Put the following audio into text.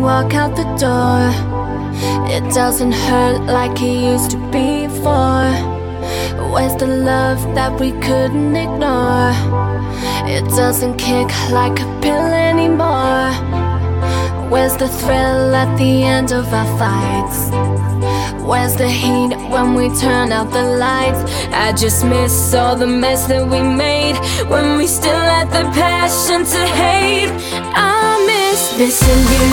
walk out the door, it doesn't hurt like it used to before. Where's the love that we couldn't ignore? It doesn't kick like a pill anymore. Where's the thrill at the end of our fights? Where's the heat when we turn out the lights? I just miss all the mess that we made when we still had the passion to hate. I miss missing you.